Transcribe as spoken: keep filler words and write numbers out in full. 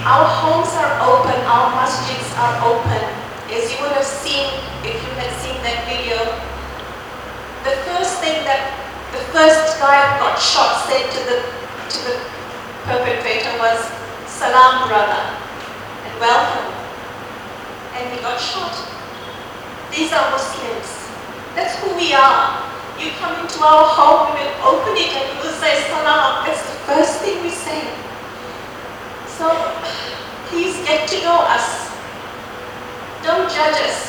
Our homes are open, our masjids are open. As you would have seen, if you had seen that video, the first thing that the first guy who got shot said to the, to the perpetrator was, "Salam, brother," and welcome. And he got shot. These are Muslims. That's who we are. You come into our home, we will open it and you will